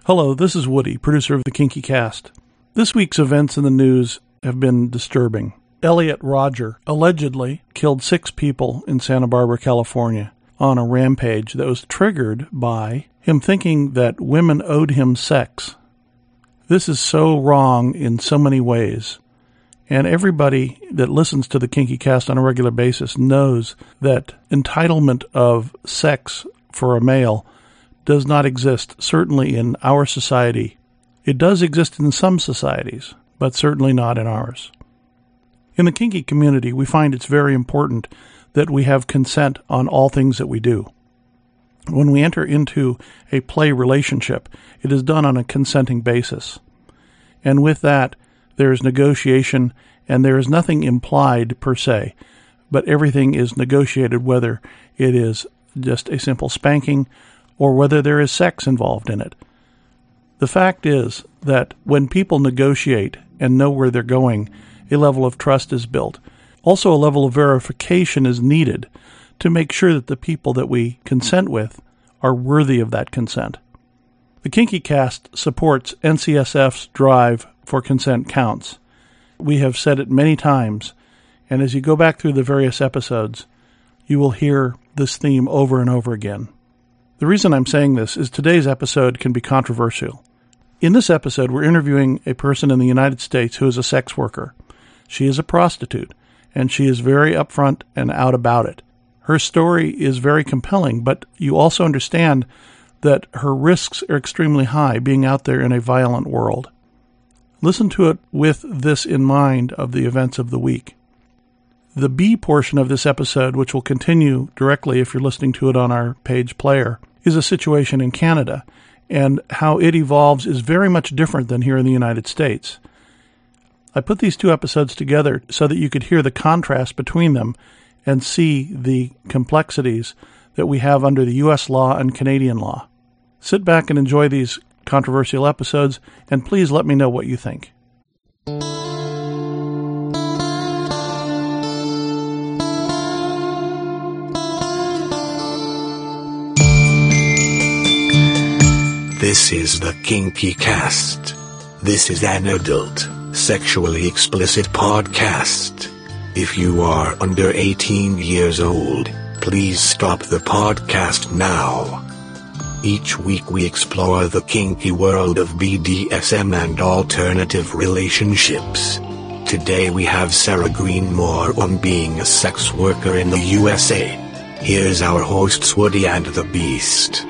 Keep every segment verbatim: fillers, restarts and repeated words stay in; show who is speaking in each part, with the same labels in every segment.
Speaker 1: Hello, this is Woody, producer of the Kinky Cast. This week's events in the news have been disturbing. Elliot Rodger allegedly killed six people in Santa Barbara, California, on a rampage that was triggered by him thinking that women owed him sex. This is so wrong in so many ways. And everybody that listens to the Kinky Cast on a regular basis knows that entitlement of sex for a male does not exist, certainly in our society. It does exist in some societies, but certainly not in ours. In the kinky community, we find it's very important that we have consent on all things that we do. When we enter into a play relationship, it is done on a consenting basis. And with that, there is negotiation, and there is nothing implied per se, but everything is negotiated, whether it is just a simple spanking or whether there is sex involved in it. The fact is that when people negotiate and know where they're going, a level of trust is built. Also, a level of verification is needed to make sure that the people that we consent with are worthy of that consent. The Kinky Cast supports N C S F's drive for consent counts. We have said it many times, and as you go back through the various episodes, you will hear this theme over and over again. The reason I'm saying this is today's episode can be controversial. In this episode, we're interviewing a person in the United States who is a sex worker. She is a prostitute, and she is very upfront and out about it. Her story is very compelling, but you also understand that her risks are extremely high being out there in a violent world. Listen to it with this in mind of the events of the week. The B portion of this episode, which will continue directly if you're listening to it on our page player, is a situation in Canada, and how it evolves is very much different than here in the United States. I put these two episodes together so that you could hear the contrast between them and see the complexities that we have under the U S law and Canadian law. Sit back and enjoy these controversial episodes, and please let me know what you think.
Speaker 2: This is the Kinky Cast. This is an adult, sexually explicit podcast. If you are under eighteen years old, please stop the podcast now. Each week we explore the kinky world of B D S M and alternative relationships. Today we have Sarah Greenmore on being a sex worker in the U S A. Here's our hosts Woody and the Beast.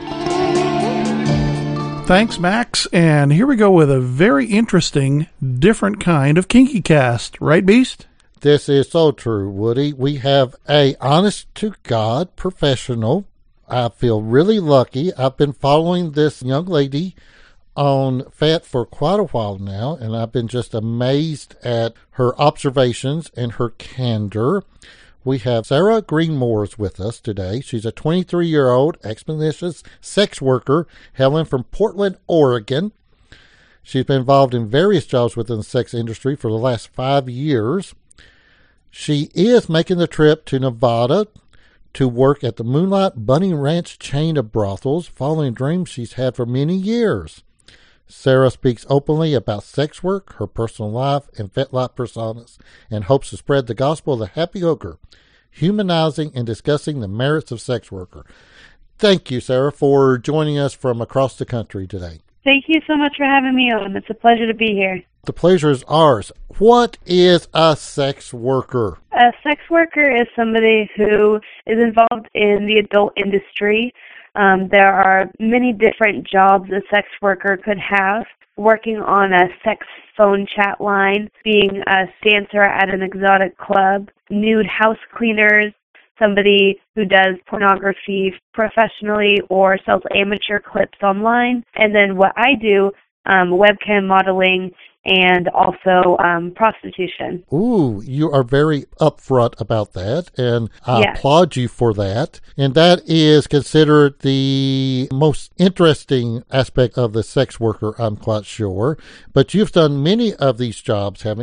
Speaker 1: Thanks, Max, and here we go with a very interesting, different kind of Kinky Cast. Right, Beast?
Speaker 3: This is so true, Woody. We have a honest-to-God professional. I feel really lucky. I've been following this young lady on F A T for quite a while now, and I've been just amazed at her observations and her candor. We have Sarah Greenmore with us today. She's a twenty-three-year-old expeditious sex worker hailing from Portland, Oregon. She's been involved in various jobs within the sex industry for the last five years. She is making the trip to Nevada to work at the Moonlight Bunny Ranch chain of brothels, following dreams she's had for many years. Sarah speaks openly about sex work, her personal life, and FetLife personas, and hopes to spread the gospel of the happy hooker, humanizing and discussing the merits of sex worker. Thank you, Sarah, for joining us from across the country today.
Speaker 4: Thank you so much for having me on. It's a pleasure to be here.
Speaker 3: The pleasure is ours. What is a sex worker?
Speaker 4: A sex worker is somebody who is involved in the adult industry. Um, there are many different jobs a sex worker could have. Working on a sex phone chat line, being a dancer at an exotic club, nude house cleaners, somebody who does pornography professionally or sells amateur clips online. And then what I do, um, webcam modeling, and also um, prostitution.
Speaker 3: Ooh, you are very upfront about that, and I
Speaker 4: yes.
Speaker 3: applaud you for that. And that is considered the most interesting aspect of the sex worker, I'm quite sure. But you've done many of these jobs, haven't you?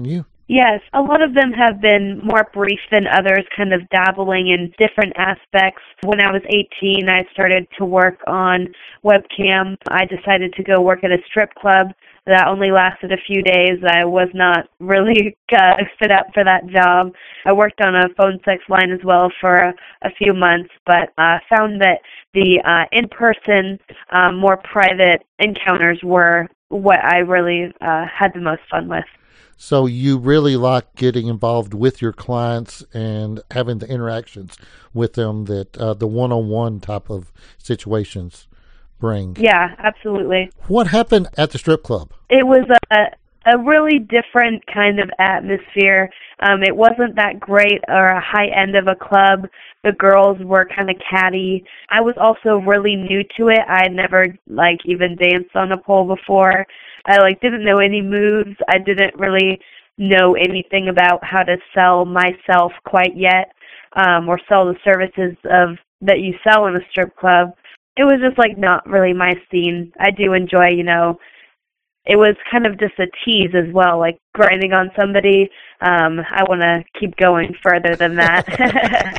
Speaker 4: Yes, a lot of them have been more brief than others, kind of dabbling in different aspects. When I was eighteen, I started to work on webcam. I decided to go work at a strip club. That only lasted a few days. I was not really uh, fit up for that job. I worked on a phone sex line as well for a, a few months, but uh, found that the uh, in-person, uh, more private encounters were what I really uh, had the most fun with.
Speaker 3: So you really like getting involved with your clients and having the interactions with them that uh, the one-on-one type of situations bring.
Speaker 4: Yeah, absolutely.
Speaker 3: What happened at the strip club?
Speaker 4: It was a a really different kind of atmosphere. Um, it wasn't that great or a high end of a club. The girls were kind of catty. I was also really new to it. I had never like even danced on a pole before. I like didn't know any moves. I didn't really know anything about how to sell myself quite yet, um, or sell the services of that you sell in a strip club. It was just like not really my scene. I do enjoy, you know, it was kind of just a tease as well, like grinding on somebody. Um, I want to keep going further than that.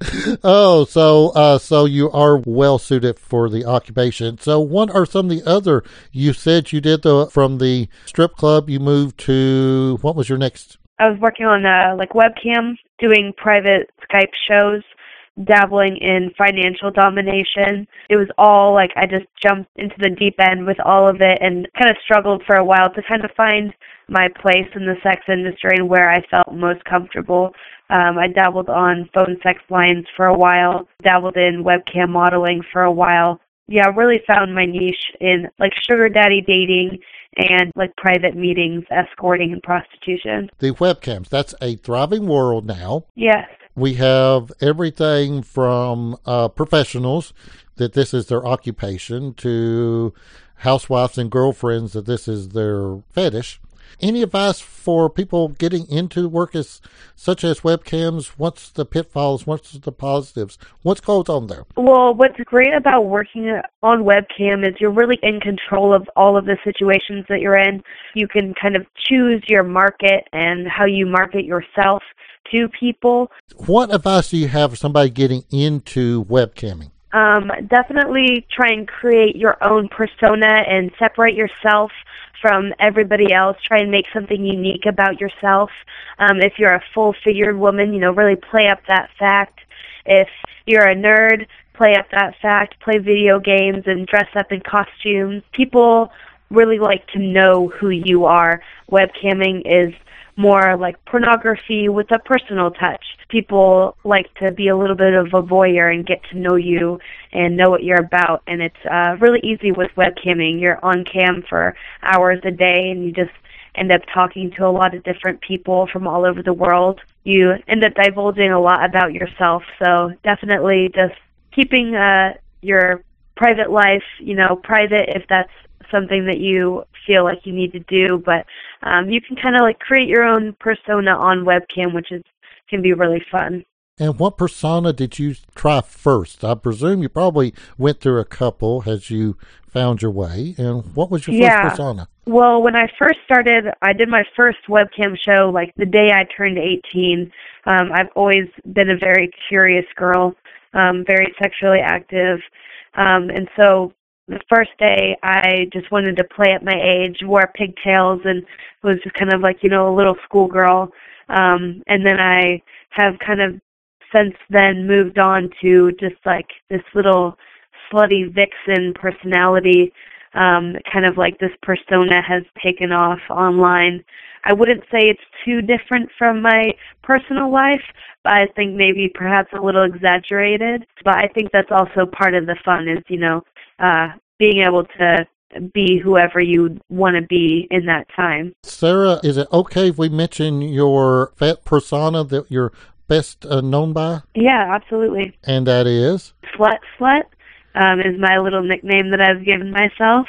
Speaker 3: oh, so uh, so you are well suited for the occupation. So what are some of the other, you said you did the, from the strip club, you moved to, what was your next?
Speaker 4: I was working on uh, like webcam, doing private Skype shows, dabbling in financial domination. It was all like I just jumped into the deep end with all of it and kind of struggled for a while to kind of find my place in the sex industry and where I felt most comfortable. Um, I dabbled on phone sex lines for a while, dabbled in webcam modeling for a while. Yeah, really found my niche in like sugar daddy dating and like private meetings, escorting, and prostitution.
Speaker 3: The webcams, that's a thriving world now.
Speaker 4: Yes.
Speaker 3: We have everything from uh, professionals that this is their occupation to housewives and girlfriends that this is their fetish. Any advice for people getting into work as such as webcams? What's the pitfalls? What's the positives? What's goes on there?
Speaker 4: Well, what's great about working on webcam is you're really in control of all of the situations that you're in. You can kind of choose your market and how you market yourself to people.
Speaker 3: What advice do you have for somebody getting into webcamming?
Speaker 4: Um, definitely try and create your own persona and separate yourself from everybody else. Try and make something unique about yourself. Um, if you're a full-figured woman, you know, really play up that fact. If you're a nerd, play up that fact. Play video games and dress up in costumes. People really like to know who you are. Webcamming is more like pornography with a personal touch. People like to be a little bit of a voyeur and get to know you and know what you're about. And it's uh, really easy with webcamming. You're on cam for hours a day and you just end up talking to a lot of different people from all over the world. You end up divulging a lot about yourself. So definitely just keeping uh, your private life, you know, private if that's something that you feel like you need to do, but um, you can kind of like create your own persona on webcam, which is can be really fun.
Speaker 3: And what persona did you try first? I presume you probably went through a couple as you found your way. And what was your
Speaker 4: yeah.
Speaker 3: first persona?
Speaker 4: Well, when I first started, I did my first webcam show like the day I turned eighteen. Um, I've always been a very curious girl, um, very sexually active, um, and so the first day, I just wanted to play at my age, wore pigtails, and was just kind of like, you know, a little schoolgirl. Um, and then I have kind of since then moved on to just like this little slutty vixen personality. Um, kind of like this persona has taken off online. I wouldn't say it's too different from my personal life, but I think maybe perhaps a little exaggerated. But I think that's also part of the fun is, you know, uh, being able to be whoever you want to be in that time.
Speaker 3: Sarah, is it okay if we mention your fat persona that you're best uh, known by?
Speaker 4: Yeah, absolutely.
Speaker 3: And that is?
Speaker 4: Slut Slut um, is my little nickname that I've given myself.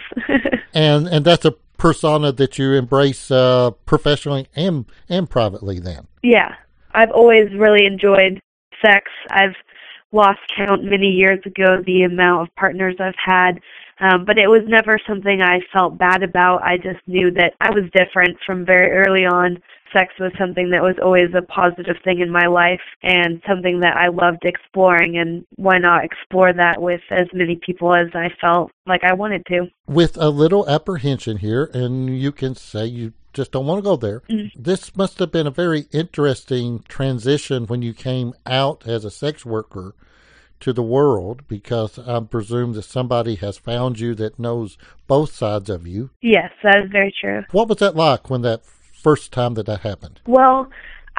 Speaker 3: and and that's a persona that you embrace uh, professionally and, and privately then?
Speaker 4: Yeah. I've always really enjoyed sex. I've lost count many years ago the amount of partners I've had, um, but it was never something I felt bad about. I just knew that I was different from very early on. sex was something that was always a positive thing in my life and something that I loved exploring, and why not explore that with as many people as I felt like I wanted to.
Speaker 3: With a little apprehension here, and you can say you just don't want to go there. Mm-hmm. This must have been a very interesting transition when you came out as a sex worker to the world, because I presume that somebody has found you that knows both sides of you.
Speaker 4: Yes, that is very true.
Speaker 3: What was that like when that first time that that happened?
Speaker 4: Well,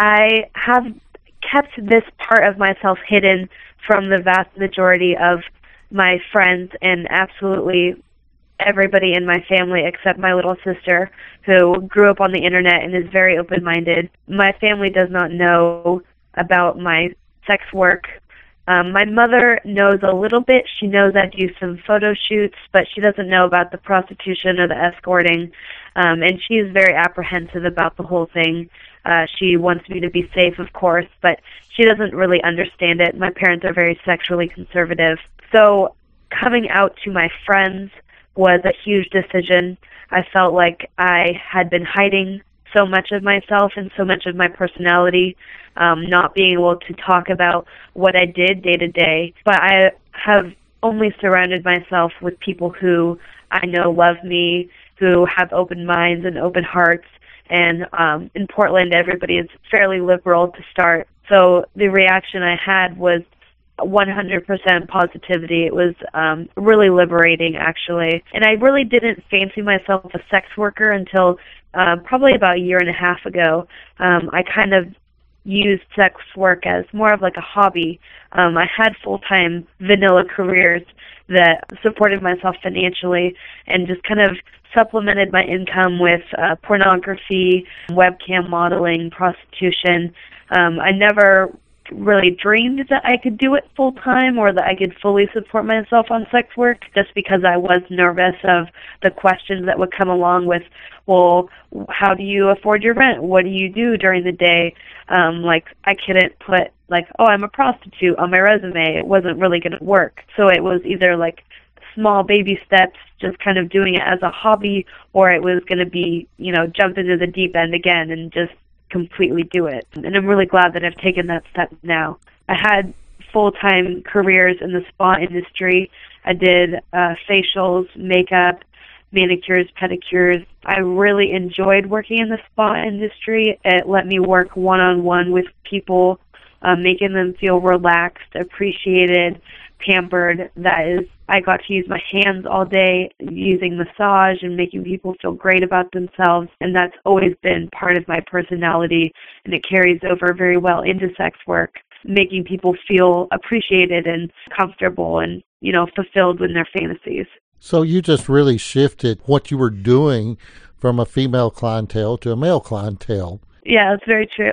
Speaker 4: I have kept this part of myself hidden from the vast majority of my friends and absolutely everybody in my family except my little sister, who grew up on the internet and is very open-minded. My family does not know about my sex work. Um, my mother knows a little bit. She knows I do some photo shoots, but she doesn't know about the prostitution or the escorting, um, and she is very apprehensive about the whole thing. Uh, she wants me to be safe, of course, but she doesn't really understand it. My parents are very sexually conservative. So coming out to my friends was a huge decision. I felt like I had been hiding so much of myself and so much of my personality, um, not being able to talk about what I did day to day. But I have only surrounded myself with people who I know love me, who have open minds and open hearts. And um, in Portland, everybody is fairly liberal to start. So the reaction I had was one hundred percent positivity. It was um, really liberating, actually. And I really didn't fancy myself a sex worker until uh, probably about a year and a half ago. Um, I kind of used sex work as more of like a hobby. Um, I had full-time vanilla careers that supported myself financially and just kind of supplemented my income with uh, pornography, webcam modeling, prostitution. Um, I never really dreamed that I could do it full time or that I could fully support myself on sex work, just because I was nervous of the questions that would come along with, well, how do you afford your rent? What do you do during the day? Um, like, I couldn't put, like, oh, I'm a prostitute on my resume. It wasn't really going to work. So it was either, like, small baby steps, just kind of doing it as a hobby, or it was going to be, you know, jump into the deep end again and just completely do it. And I'm really glad that I've taken that step now. I had full-time careers in the spa industry. I did uh, facials, makeup, manicures, pedicures. I really enjoyed working in the spa industry. It let me work one-on-one with people, uh, making them feel relaxed, appreciated, pampered. That is, I got to use my hands all day using massage and making people feel great about themselves, and that's always been part of my personality, and it carries over very well into sex work, making people feel appreciated and comfortable and, you know, fulfilled in their fantasies.
Speaker 3: So you just really shifted what you were doing from a female clientele to a male clientele.
Speaker 4: Yeah, that's very true.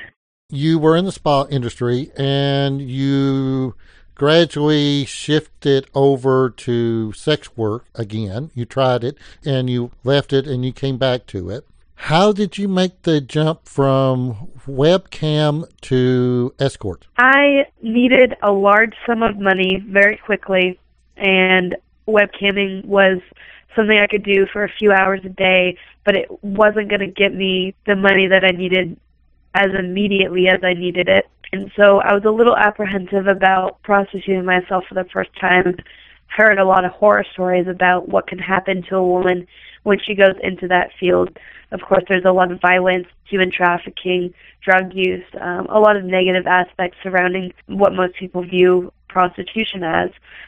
Speaker 3: You were in the spa industry, and you gradually shifted over to sex work again. You tried it, and you left it, and you came back to it. How did you make the jump from webcam to escort?
Speaker 4: I needed a large sum of money very quickly, and webcamming was something I could do for a few hours a day, but it wasn't going to get me the money that I needed as immediately as I needed it. And so I was a little apprehensive about prostituting myself for the first time. Heard a lot of horror stories about what can happen to a woman when she goes into that field. Of course, there's a lot of violence, human trafficking, drug use, um, a lot of negative aspects surrounding what most people view prostitution as.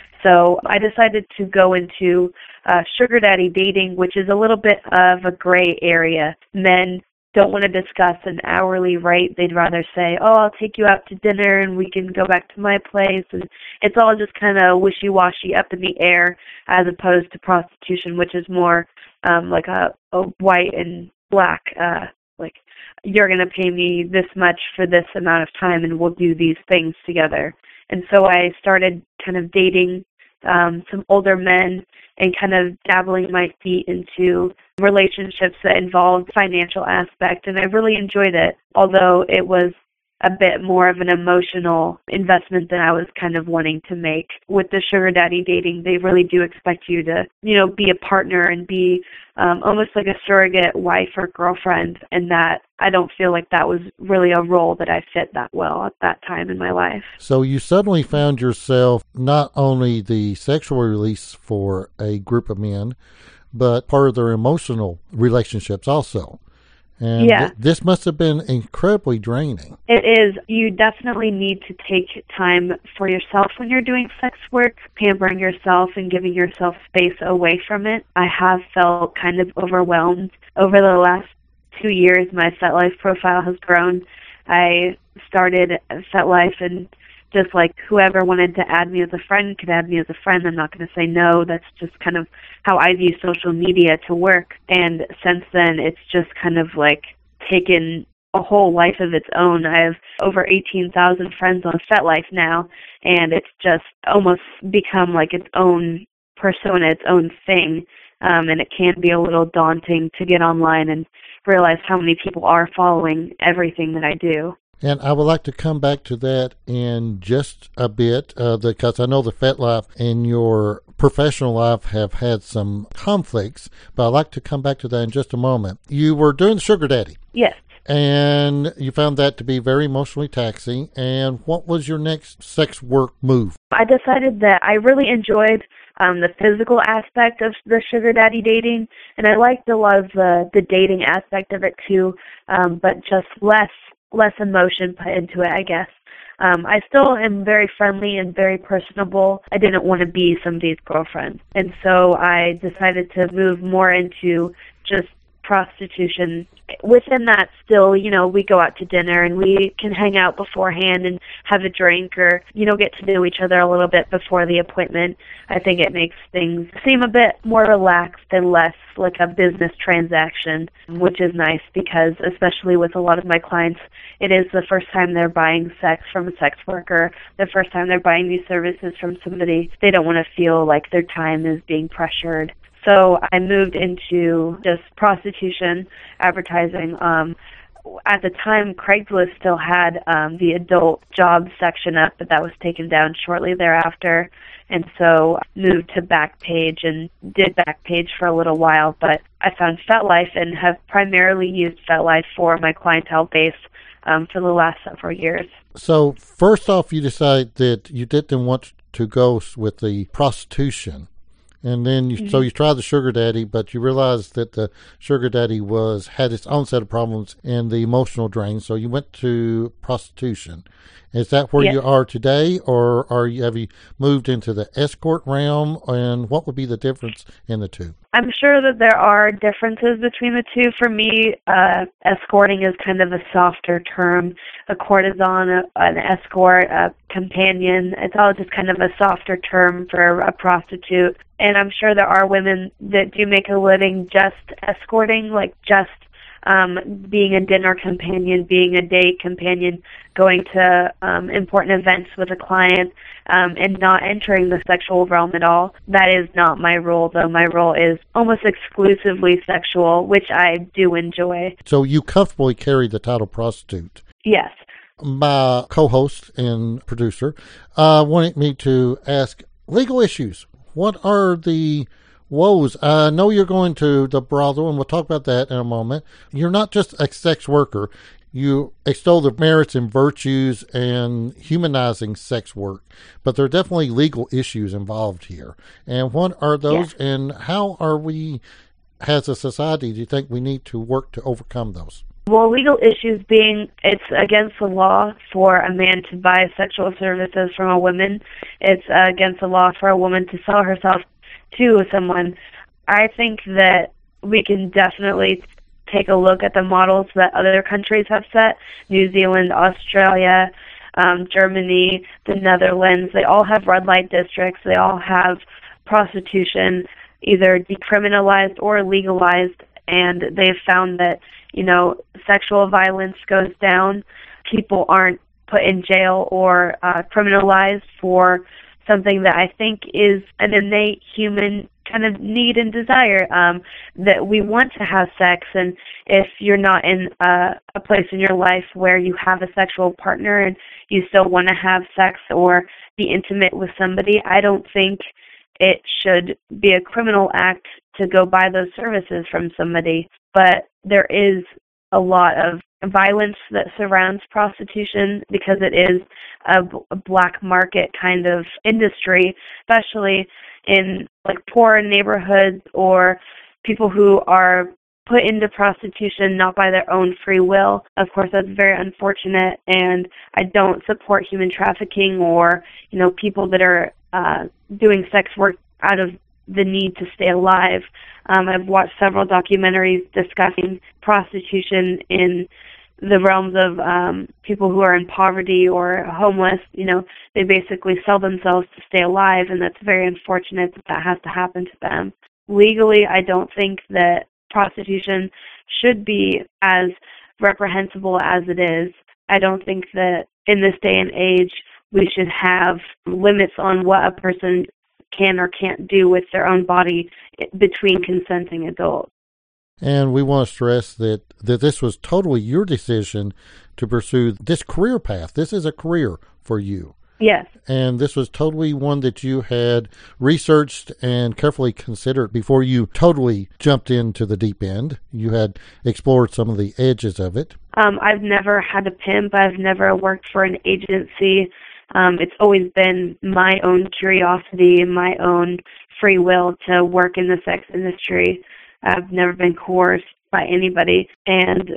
Speaker 4: So I decided to go into uh, sugar daddy dating, which is a little bit of a gray area. Men don't want to discuss an hourly rate. They'd rather say, oh, I'll take you out to dinner and we can go back to my place. And it's all just kind of wishy-washy, up in the air, as opposed to prostitution, which is more um, like a, a white and black, uh, like, you're going to pay me this much for this amount of time and we'll do these things together. And so I started kind of dating um, some older men and kind of dabbling my feet into relationships that involved financial aspect, and I really enjoyed it. Although it was a bit more of an emotional investment than I was kind of wanting to make. With the sugar daddy dating, they really do expect you to, you know, be a partner and be um, almost like a surrogate wife or girlfriend, and that I don't feel like that was really a role that I fit that well at that time in my life.
Speaker 3: So you suddenly found yourself not only the sexual release for a group of men, but part of their emotional relationships also. And
Speaker 4: yeah.
Speaker 3: th- this must have been incredibly draining.
Speaker 4: It is. You definitely need to take time for yourself when you're doing sex work, pampering yourself and giving yourself space away from it. I have felt kind of overwhelmed. Over the last two years, my FetLife profile has grown. I started FetLife, and just like whoever wanted to add me as a friend could add me as a friend. I'm not going to say no. That's just kind of how I view social media to work. And since then, it's just kind of like taken a whole life of its own. I have over eighteen thousand friends on FetLife now, and it's just almost become like its own persona, its own thing. Um, and it can be a little daunting to get online and realize how many people are following everything that I do.
Speaker 3: And I would like to come back to that in just a bit, uh, because I know the FetLife and your professional life have had some conflicts, but I'd like to come back to that in just a moment. You were doing the sugar daddy.
Speaker 4: Yes.
Speaker 3: And you found that to be very emotionally taxing. And what was your next sex work move?
Speaker 4: I decided that I really enjoyed um, the physical aspect of the sugar daddy dating, and I liked a lot of the, the dating aspect of it too, um, but just less less emotion put into it, I guess. Um, I still am very friendly and very personable. I didn't want to be somebody's girlfriend. And so I decided to move more into just prostitution. Within that still, you know, we go out to dinner and we can hang out beforehand and have a drink or, you know, get to know each other a little bit before the appointment. I think it makes things seem a bit more relaxed and less like a business transaction, which is nice because especially with a lot of my clients, it is the first time they're buying sex from a sex worker, the first time they're buying these services from somebody. They don't want to feel like their time is being pressured. So I moved into just prostitution advertising. Um, at the time, Craigslist still had um, the adult job section up, but that was taken down shortly thereafter. And so I moved to Backpage and did Backpage for a little while. But I found FetLife and have primarily used FetLife for my clientele base um, for the last several years.
Speaker 3: So first off, you decided that you didn't want to go with the prostitution. And then, you, mm-hmm. so you tried the sugar daddy, but you realized that the sugar daddy was had its own set of problems and the emotional drain. So you went to prostitution. Is that where yes. you are today, or are you have you moved into the escort realm? And what would be the difference in the two?
Speaker 4: I'm sure that there are differences between the two. For me, uh, escorting is kind of a softer term. A courtesan, a, an escort, a companion, it's all just kind of a softer term for a prostitute. And I'm sure there are women that do make a living just escorting, like just um, being a dinner companion, being a date companion, going to um, important events with a client, um, and not entering the sexual realm at all. That is not my role, though. My role is almost exclusively sexual, which I do enjoy.
Speaker 3: So you comfortably carry the title prostitute?
Speaker 4: Yes.
Speaker 3: My co-host and producer uh, wanted me to ask legal issues. What are the woes? I know you're going to the brothel, and we'll talk about that in a moment. You're not just a sex worker. You extol the merits and virtues and humanizing sex work, but there are definitely legal issues involved here. And what are those, yeah. and how are we, as a society, do you think we need to work to overcome those?
Speaker 4: Well, legal issues being it's against the law for a man to buy sexual services from a woman. It's uh, against the law for a woman to sell herself to someone. I think that we can definitely take a look at the models that other countries have set. New Zealand, Australia, um, Germany, the Netherlands. They all have red light districts. They all have prostitution either decriminalized or legalized, and they've found that you know, sexual violence goes down. People aren't put in jail or uh, criminalized for something that I think is an innate human kind of need and desire, um, that we want to have sex. And if you're not in a, a place in your life where you have a sexual partner and you still want to have sex or be intimate with somebody, I don't think it should be a criminal act to go buy those services from somebody. But there is a lot of violence that surrounds prostitution because it is a, a black market kind of industry, especially in like poor neighborhoods or people who are put into prostitution not by their own free will. Of course, that's very unfortunate, and I don't support human trafficking or, you know, people that are uh, doing sex work out of the need to stay alive. Um, I've watched several documentaries discussing prostitution in the realms of um, people who are in poverty or homeless. You know, they basically sell themselves to stay alive, and that's very unfortunate that that has to happen to them. Legally, I don't think that prostitution should be as reprehensible as it is. I don't think that in this day and age we should have limits on what a person can or can't do with their own body between consenting adults.
Speaker 3: And we want to stress that, that this was totally your decision to pursue this career path. This is a career for you.
Speaker 4: Yes.
Speaker 3: And this was totally one that you had researched and carefully considered before you totally jumped into the deep end. You had explored some of the edges of it.
Speaker 4: Um, I've never had a pimp. I've never worked for an agency. Um, it's always been my own curiosity and my own free will to work in the sex industry. I've never been coerced by anybody. And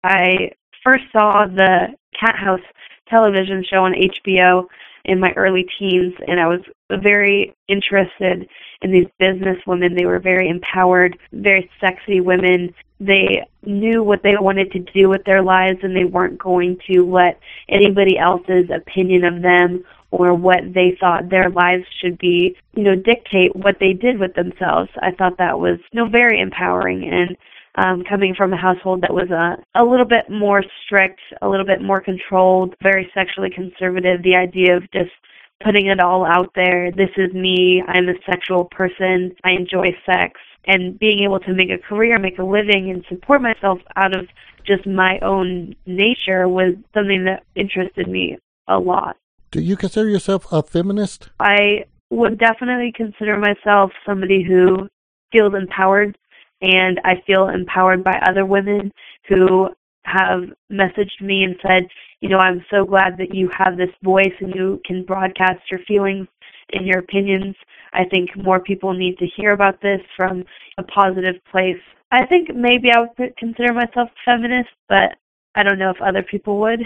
Speaker 4: I first saw the Cat House television show on H B O in my early teens, and I was very interested in these business women. They were very empowered, very sexy women. They knew what they wanted to do with their lives, and they weren't going to let anybody else's opinion of them or what they thought their lives should be, you know, dictate what they did with themselves. I thought that was, you know, very empowering. And um, coming from a household that was a, a little bit more strict, a little bit more controlled, very sexually conservative, the idea of just putting it all out there. This is me. I'm a sexual person. I enjoy sex. And being able to make a career, make a living, and support myself out of just my own nature was something that interested me a lot.
Speaker 3: Do you consider yourself a feminist?
Speaker 4: I would definitely consider myself somebody who feels empowered, and I feel empowered by other women who have messaged me and said, you know, I'm so glad that you have this voice and you can broadcast your feelings and your opinions. I think more people need to hear about this from a positive place. I think maybe I would consider myself feminist, but I don't know if other people would.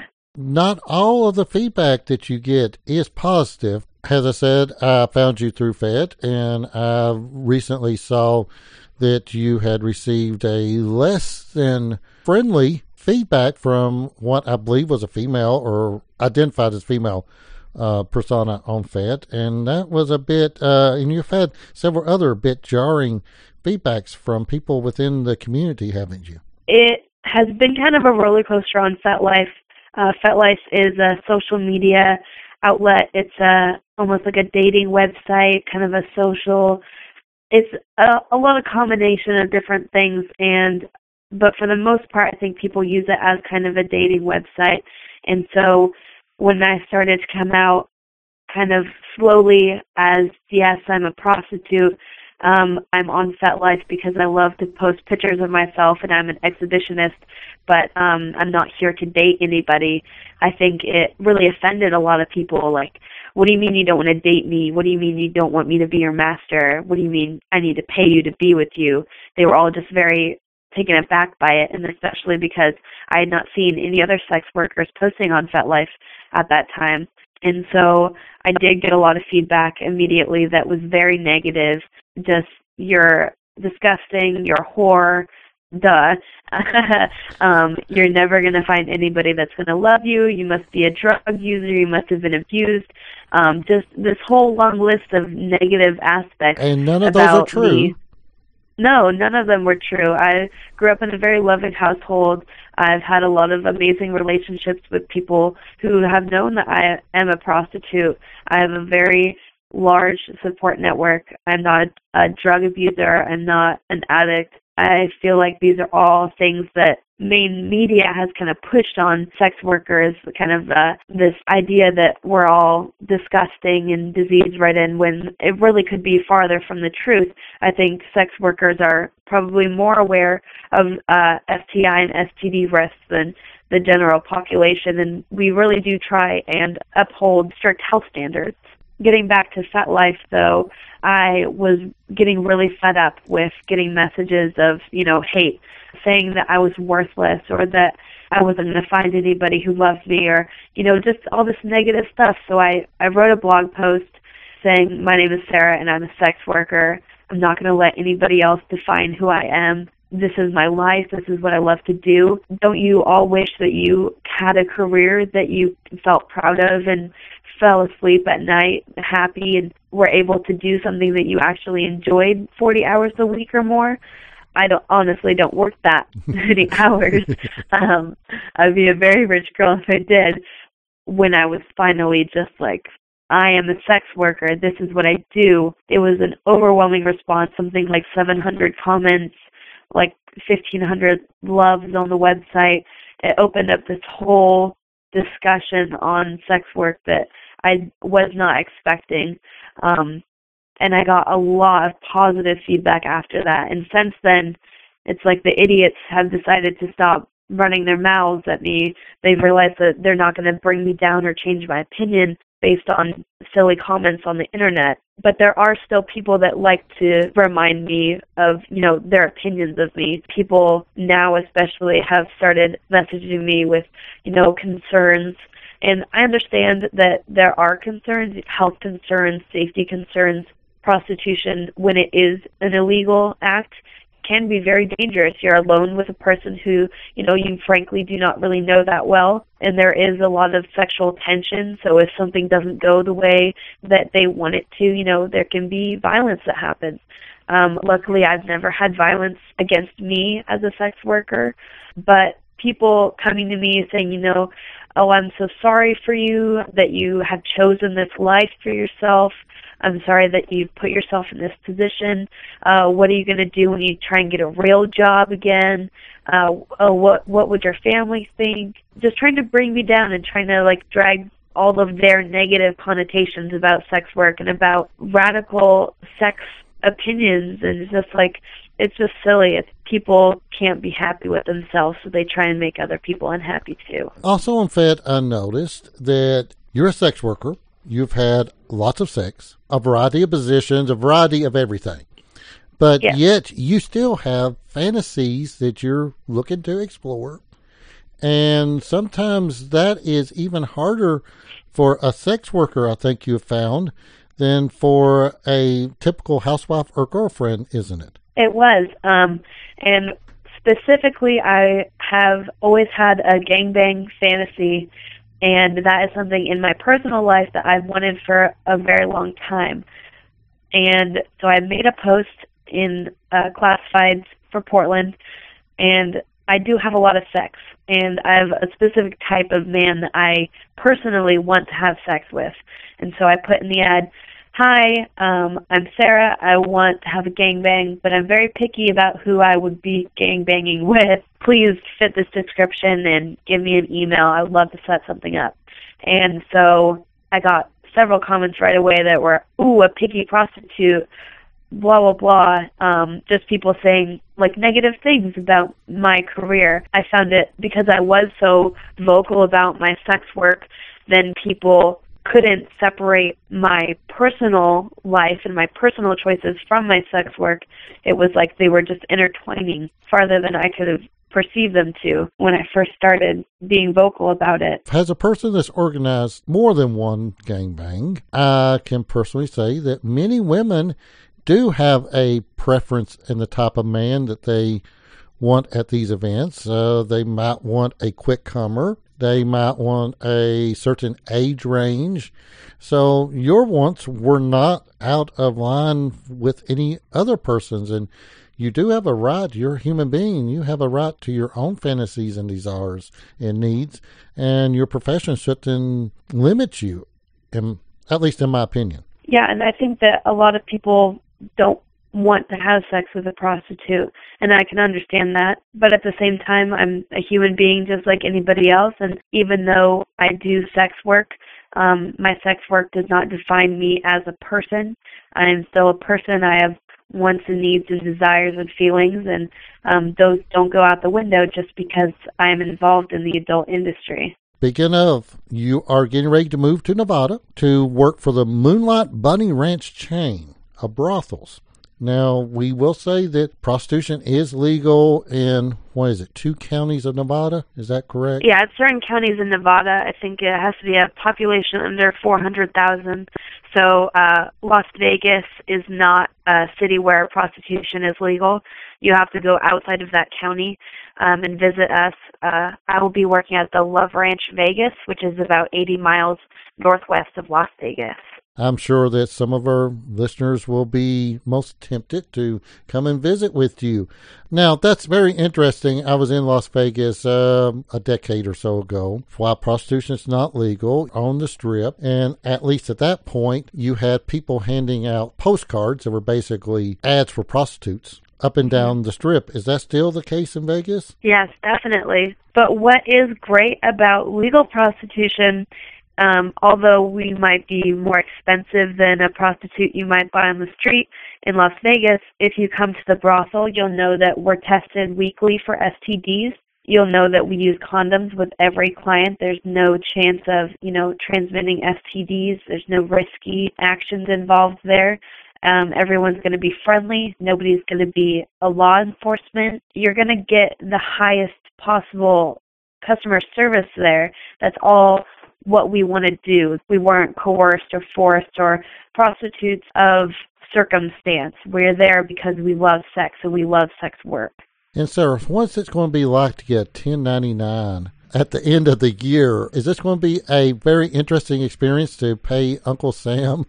Speaker 3: Not all of the feedback that you get is positive. As I said, I found you through F E T, and I recently saw that you had received a less than friendly feedback from what I believe was a female or identified as female uh, persona on F E T, and that was a bit, uh, and you've had several other bit jarring feedbacks from people within the community, haven't you?
Speaker 4: It has been kind of a roller coaster on FetLife. Uh, FetLife is a social media outlet. It's a, almost like a dating website, kind of a social. It's a, a lot of combination of different things, and but for the most part, I think people use it as kind of a dating website. And so when I started to come out kind of slowly as, yes, I'm a prostitute, um, I'm on FetLife because I love to post pictures of myself, and I'm an exhibitionist, but um, I'm not here to date anybody. I think it really offended a lot of people, like, what do you mean you don't want to date me? What do you mean you don't want me to be your master? What do you mean I need to pay you to be with you? They were all just very taken aback by it, and especially because I had not seen any other sex workers posting on FetLife at that time. And so I did get a lot of feedback immediately that was very negative. Just, you're disgusting, you're a whore, duh. um, you're never going to find anybody that's going to love you. You must be a drug user. You must have been abused. Um, just this whole long list of negative aspects.
Speaker 3: And none of those are true.
Speaker 4: Me. No, none of them were true. I grew up in a very loving household. I've had a lot of amazing relationships with people who have known that I am a prostitute. I have a very large support network. I'm not a drug abuser. I'm not an addict. I feel like these are all things that main media has kind of pushed on sex workers, kind of uh, this idea that we're all disgusting and disease-ridden when it really could be farther from the truth. I think sex workers are probably more aware of uh, S T I and S T D risks than the general population, and we really do try and uphold strict health standards. Getting back to FetLife, though, I was getting really fed up with getting messages of, you know, hate, saying that I was worthless or that I wasn't going to find anybody who loved me or, you know, just all this negative stuff. So I, I wrote a blog post saying, my name is Sarah and I'm a sex worker. I'm not going to let anybody else define who I am. This is my life. This is what I love to do. Don't you all wish that you had a career that you felt proud of and fell asleep at night happy and were able to do something that you actually enjoyed forty hours a week or more? I don't honestly don't work that many hours. Um, I'd be a very rich girl if I did. When I was finally just like, I am a sex worker, this is what I do, it was an overwhelming response, something like seven hundred comments, like fifteen hundred loves on the website. It opened up this whole discussion on sex work that I was not expecting. Um, and I got a lot of positive feedback after that. And since then, it's like the idiots have decided to stop running their mouths at me. They've realized that they're not going to bring me down or change my opinion based on silly comments on the internet. But there are still people that like to remind me of, you know, their opinions of me. People now especially have started messaging me with, you know, concerns. And I understand that there are concerns, health concerns, safety concerns. Prostitution, when it is an illegal act, can be very dangerous. You're alone with a person who, you know, you frankly do not really know that well, and there is a lot of sexual tension, so if something doesn't go the way that they want it to, you know, there can be violence that happens. Um, luckily, I've never had violence against me as a sex worker, but people coming to me saying, you know, oh, I'm so sorry for you that you have chosen this life for yourself. I'm sorry that you put yourself in this position. Uh, what are you going to do when you try and get a real job again? Uh, oh, what what would your family think? Just trying to bring me down and trying to like drag all of their negative connotations about sex work and about radical sex opinions, and it's just like, it's just silly. It's, people can't be happy with themselves, so they try and make other people unhappy too.
Speaker 3: Also on Fed, I noticed that you're a sex worker. You've had lots of sex, a variety of positions, a variety of everything. But
Speaker 4: yeah.
Speaker 3: Yet you still have fantasies that you're looking to explore. And sometimes that is even harder for a sex worker, I think you have found, than for a typical housewife or girlfriend, isn't it?
Speaker 4: It was. Um, and specifically, I have always had a gangbang fantasy. And that is something in my personal life that I've wanted for a very long time. And so I made a post in uh, Classifieds for Portland, and I do have a lot of sex. And I have a specific type of man that I personally want to have sex with. And so I put in the ad, hi, um, I'm Sarah. I want to have a gangbang, but I'm very picky about who I would be gangbanging with. Please fit this description and give me an email. I would love to set something up. And so I got several comments right away that were, ooh, a picky prostitute, blah, blah, blah. Um, just people saying, like, negative things about my career. I found it, because I was so vocal about my sex work, then people couldn't separate my personal life and my personal choices from my sex work. It was like they were just intertwining farther than I could have perceived them to when I first started being vocal about it.
Speaker 3: As a person that's organized more than one gangbang, I can personally say that many women do have a preference in the type of man that they want at these events. Uh, they might want a quick comer. They might want a certain age range. So your wants were not out of line with any other person's. And you do have a right. You're a human being. You have a right to your own fantasies and desires and needs. And your profession shouldn't limit you, in, at least in my opinion.
Speaker 4: Yeah, and I think that a lot of people don't want to have sex with a prostitute, and I can understand that. But at the same time, I'm a human being just like anybody else, and even though I do sex work, um, my sex work does not define me as a person. I am still a person. I have wants and needs and desires and feelings, and um, those don't go out the window just because I am involved in the adult industry.
Speaker 3: Speaking of, you are getting ready to move to Nevada to work for the Moonlight Bunny Ranch chain of brothels. Now, we will say that prostitution is legal in, what is it, two counties of Nevada? Is that correct?
Speaker 4: Yeah, it's certain counties in Nevada. I think it has to be a population under four hundred thousand. So uh, Las Vegas is not a city where prostitution is legal. You have to go outside of that county um, and visit us. Uh, I will be working at the Love Ranch Vegas, which is about eighty miles northwest of Las Vegas.
Speaker 3: I'm sure that some of our listeners will be most tempted to come and visit with you. Now, that's very interesting. I was in Las Vegas uh, a decade or so ago while prostitution is not legal on the Strip. And at least at that point, you had people handing out postcards that were basically ads for prostitutes up and down the Strip. Is that still the case in Vegas?
Speaker 4: Yes, definitely. But what is great about legal prostitution, Um, although we might be more expensive than a prostitute you might buy on the street in Las Vegas, if you come to the brothel, you'll know that we're tested weekly for S T Ds. You'll know that we use condoms with every client. There's no chance of, you know, transmitting S T Ds. There's no risky actions involved there. Um, everyone's going to be friendly. Nobody's going to be a law enforcement. You're going to get the highest possible customer service there. That's all what we want to do. We weren't coerced or forced or prostitutes of circumstance. We're there because we love sex and we love sex work.
Speaker 3: And Sarah, what's it going to be like to get ten ninety-nine at the end of the year? Is this going to be a very interesting experience to pay Uncle Sam?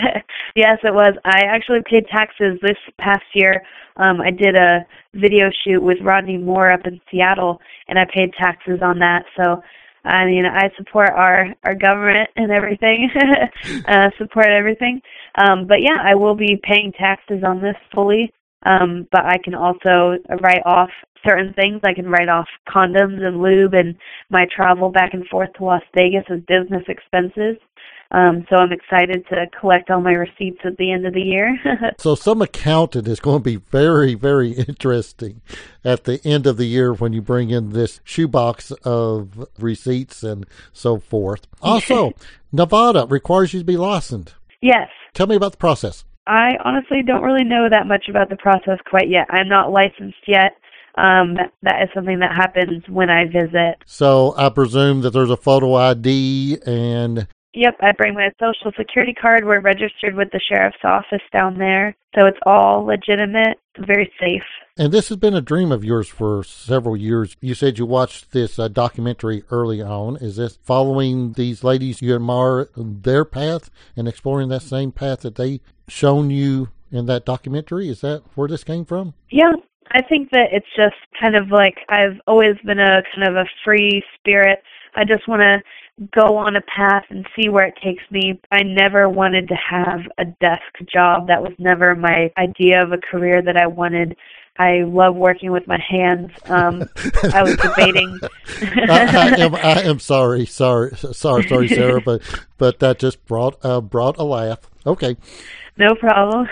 Speaker 4: Yes, it was. I actually paid taxes this past year. Um, I did a video shoot with Rodney Moore up in Seattle, and I paid taxes on that. So I mean, I support our, our government and everything, uh, support everything. Um, but yeah, I will be paying taxes on this fully. Um, but I can also write off certain things. I can write off condoms and lube and my travel back and forth to Las Vegas as business expenses. Um, so I'm excited to collect all my receipts at the end of the year.
Speaker 3: So some accountant is going to be very, very interesting at the end of the year when you bring in this shoebox of receipts and so forth. Also, Nevada requires you to be licensed.
Speaker 4: Yes.
Speaker 3: Tell me about the process.
Speaker 4: I honestly don't really know that much about the process quite yet. I'm not licensed yet. Um, that, that is something that happens when I visit.
Speaker 3: So I presume that there's a photo I D and...
Speaker 4: Yep, I bring my social security card. We're registered with the sheriff's office down there, so it's all legitimate, very safe.
Speaker 3: And this has been a dream of yours for several years. You said you watched this uh, documentary early on. Is this following these ladies you admire, their path, and exploring that same path that they shown you in that documentary? Is that where this came from?
Speaker 4: Yeah, I think that it's just kind of like I've always been a kind of a free spirit. I just want to go on a path and see where it takes me. I never wanted to have a desk job. That was never my idea of a career that I wanted. I love working with my hands. Um, I was debating.
Speaker 3: I, I am. I am sorry. Sorry. Sorry. Sorry, Sarah. But but that just brought uh, brought a laugh. Okay.
Speaker 4: No problem.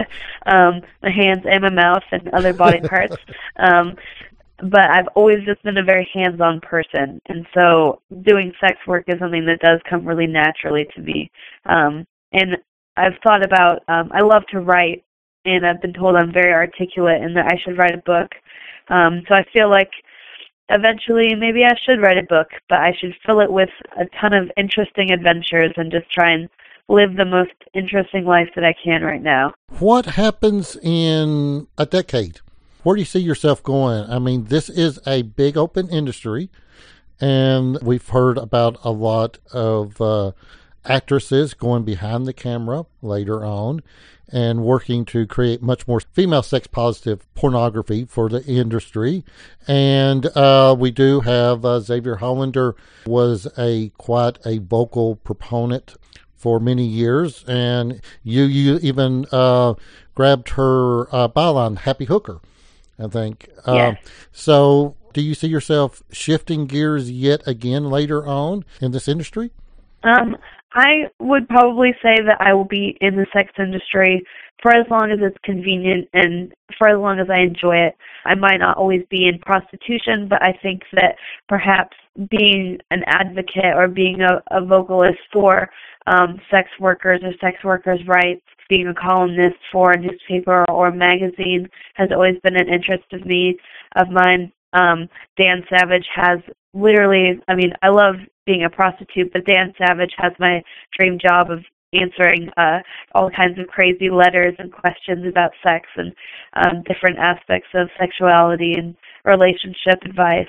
Speaker 4: um, my hands and my mouth and other body parts. Um, But I've always just been a very hands-on person, and so doing sex work is something that does come really naturally to me. Um, and I've thought about, um, I love to write, and I've been told I'm very articulate and that I should write a book. Um, so I feel like eventually maybe I should write a book, but I should fill it with a ton of interesting adventures and just try and live the most interesting life that I can right now.
Speaker 3: What happens in a decade? Where do you see yourself going? I mean, this is a big open industry, and we've heard about a lot of uh, actresses going behind the camera later on and working to create much more female sex-positive pornography for the industry. And uh, we do have uh, Xavier Hollander was a quite a vocal proponent for many years, and you you even uh, grabbed her uh, byline, Happy Hooker, I think.
Speaker 4: Yes.
Speaker 3: Uh, so do you see yourself shifting gears yet again later on in this industry?
Speaker 4: Um, I would probably say that I will be in the sex industry for as long as it's convenient and for as long as I enjoy it. I might not always be in prostitution, but I think that perhaps being an advocate or being a, a vocalist for um, sex workers or sex workers' rights, being a columnist for a newspaper or a magazine has always been an interest of me, of mine. Um, Dan Savage has literally, I mean, I love being a prostitute, but Dan Savage has my dream job of answering uh, all kinds of crazy letters and questions about sex and um, different aspects of sexuality and relationship advice.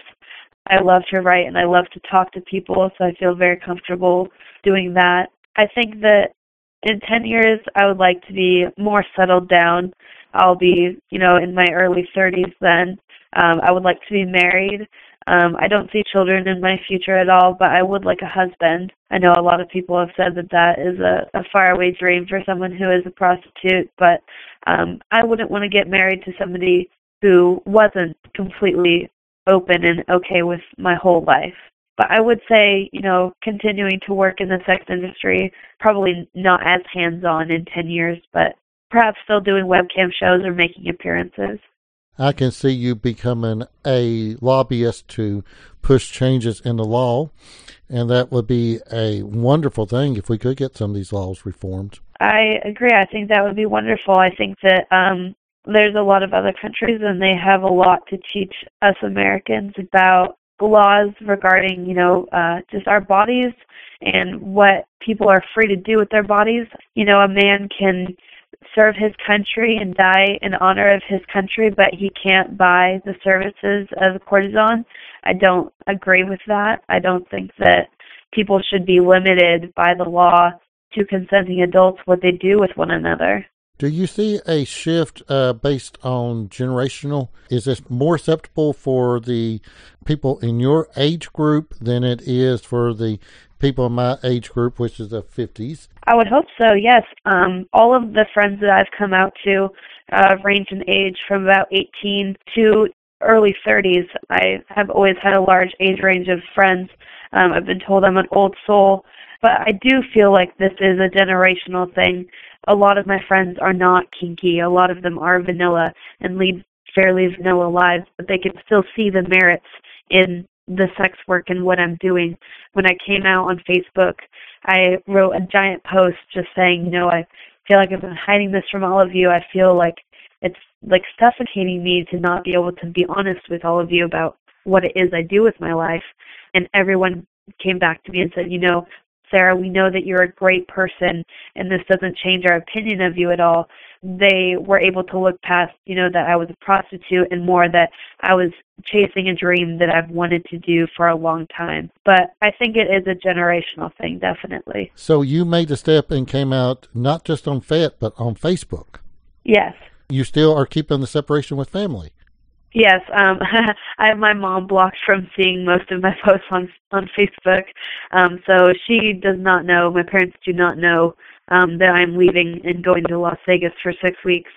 Speaker 4: I love to write and I love to talk to people, so I feel very comfortable doing that. I think that in ten years, I would like to be more settled down. I'll be, you know, in my early thirties then. Um, I would like to be married. Um, I don't see children in my future at all, but I would like a husband. I know a lot of people have said that that is a, a faraway dream for someone who is a prostitute, but um, I wouldn't want to get married to somebody who wasn't completely open and okay with my whole life. But I would say, you know, continuing to work in the sex industry, probably not as hands-on in ten years, but perhaps still doing webcam shows or making appearances.
Speaker 3: I can see you becoming a lobbyist to push changes in the law, and that would be a wonderful thing if we could get some of these laws reformed.
Speaker 4: I agree. I think that would be wonderful. I think that um, there's a lot of other countries, and they have a lot to teach us Americans about laws regarding, you know, uh, just our bodies and what people are free to do with their bodies. You know, a man can serve his country and die in honor of his country, but he can't buy the services of a courtesan. I don't agree with that. I don't think that people should be limited by the law to consenting adults what they do with one another.
Speaker 3: Do you see a shift uh, based on generational? Is this more acceptable for the people in your age group than it is for the people in my age group, which is the fifties?
Speaker 4: I would hope so, yes. Um, all of the friends that I've come out to uh, range in age from about eighteen to early thirties. I have always had a large age range of friends. Um, I've been told I'm an old soul, but I do feel like this is a generational thing. A lot of my friends are not kinky. A lot of them are vanilla and lead fairly vanilla lives, but they can still see the merits in the sex work and what I'm doing. When I came out on Facebook, I wrote a giant post just saying, you know, I feel like I've been hiding this from all of you. I feel like it's like suffocating me to not be able to be honest with all of you about what it is I do with my life. And everyone came back to me and said, you know, Sarah, we know that you're a great person, and this doesn't change our opinion of you at all. They were able to look past, you know, that I was a prostitute and more that I was chasing a dream that I've wanted to do for a long time. But I think it is a generational thing, definitely.
Speaker 3: So you made the step and came out not just on F E T, but on Facebook.
Speaker 4: Yes.
Speaker 3: You still are keeping the separation with family.
Speaker 4: Yes, um, I have my mom blocked from seeing most of my posts on on Facebook, um, so she does not know, my parents do not know um, that I'm leaving and going to Las Vegas for six weeks.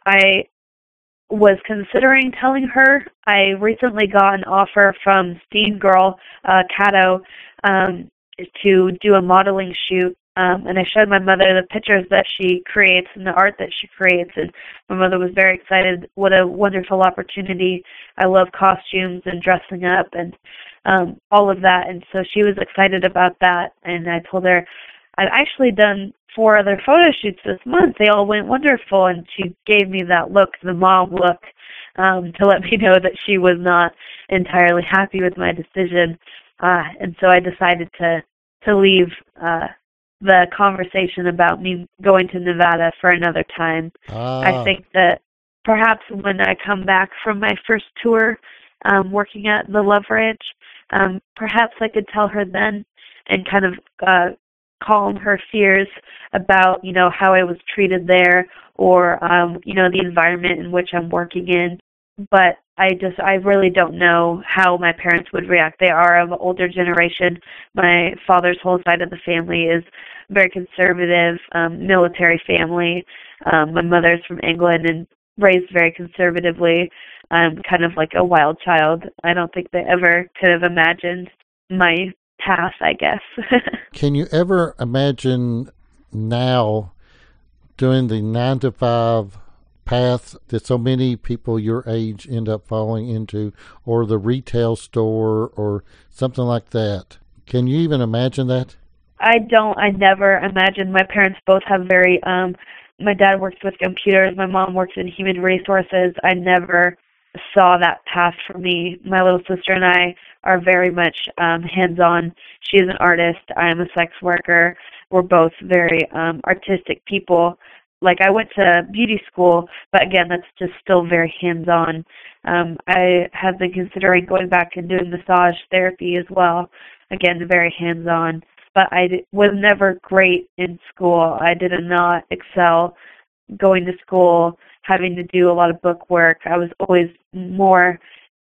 Speaker 4: I was considering telling her. I recently got an offer from Steam Girl, uh, Cato, um, to do a modeling shoot. Um, and I showed my mother the pictures that she creates and the art that she creates, and my mother was very excited. What a wonderful opportunity. I love costumes and dressing up and um, all of that, and so she was excited about that, and I told her I've actually done four other photo shoots this month. They all went wonderful, and she gave me that look, the mom look, um, to let me know that she was not entirely happy with my decision, uh, and so I decided to, to leave uh the conversation about me going to Nevada for another time.
Speaker 3: Ah.
Speaker 4: I think that perhaps when I come back from my first tour um, working at the Love Ranch, um, perhaps I could tell her then and kind of uh, calm her fears about, you know, how I was treated there or, um, you know, the environment in which I'm working in. but I just, I really don't know how my parents would react. They are of an older generation. My father's whole side of the family is very conservative, um, military family. Um, my mother's from England and raised very conservatively. I'm kind of like a wild child. I don't think they ever could have imagined my path, I guess.
Speaker 3: Can you ever imagine now doing the nine to five path that so many people your age end up falling into, or the retail store or something like that? Can you even imagine that?
Speaker 4: I don't. I never imagined. My parents both have very, um, my dad works with computers. My mom works in human resources. I never saw that path for me. My little sister and I are very much um, hands-on. She's an artist. I am a sex worker. We're both very um, artistic people. Like, I went to beauty school, but again, that's just still very hands-on. Um, I have been considering going back and doing massage therapy as well. Again, very hands-on. But I was never great in school. I did not excel going to school, having to do a lot of book work. I was always more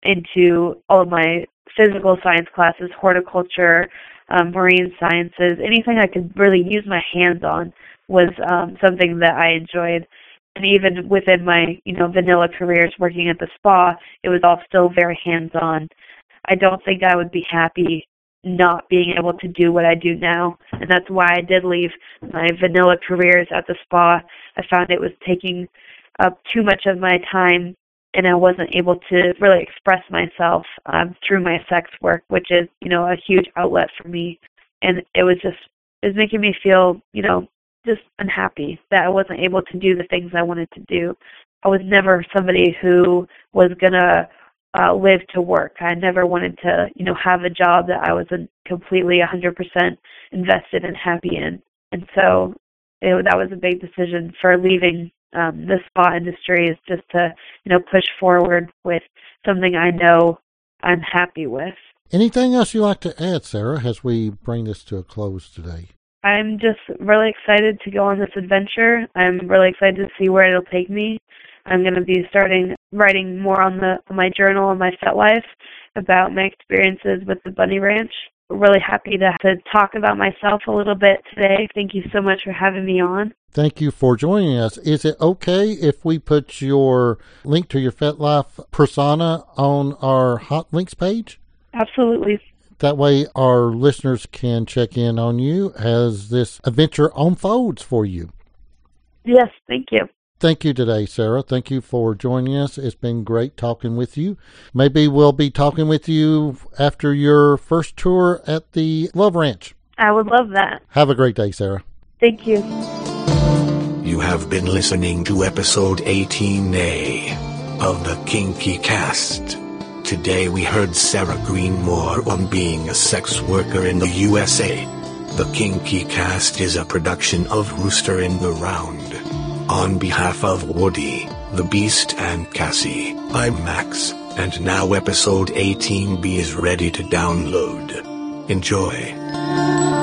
Speaker 4: into all of my physical science classes, horticulture, um, marine sciences, anything I could really use my hands on was um, something that I enjoyed. And even within my, you know, vanilla careers working at the spa, it was all still very hands-on. I don't think I would be happy not being able to do what I do now. And that's why I did leave my vanilla careers at the spa. I found it was taking up too much of my time, and I wasn't able to really express myself um, through my sex work, which is, you know, a huge outlet for me. And it was just, it was making me feel, you know, just unhappy that I wasn't able to do the things I wanted to do. I was never somebody who was going to uh, live to work. I never wanted to, you know, have a job that I was completely one hundred percent invested and happy in. And so it, that was a big decision for leaving um, the spa industry, is just to, you know, push forward with something I know I'm happy with.
Speaker 3: Anything else you'd like to add, Sarah, as we bring this to a close today?
Speaker 4: I'm just really excited to go on this adventure. I'm really excited to see where it'll take me. I'm going to be starting writing more on the on my journal on my FetLife about my experiences with the Bunny Ranch. Really happy to, to talk about myself a little bit today. Thank you so much for having me on.
Speaker 3: Thank you for joining us. Is it okay if we put your link to your FetLife persona on our Hot Links page?
Speaker 4: Absolutely.
Speaker 3: That way our listeners can check in on you as this adventure unfolds for you.
Speaker 4: Yes, thank you.
Speaker 3: Thank you today, Sarah. Thank you for joining us. It's been great talking with you. Maybe we'll be talking with you after your first tour at the Love Ranch.
Speaker 4: I would love that.
Speaker 3: Have a great day, Sarah.
Speaker 4: Thank you.
Speaker 2: You have been listening to episode eighteen A of the Kinky Cast. Today we heard Sarah Greenmore on being a sex worker in the U S A. The Kinky Cast is a production of Rooster in the Round. On behalf of Woody, the Beast, and Cassie, I'm Max, and now episode eighteen B is ready to download. Enjoy.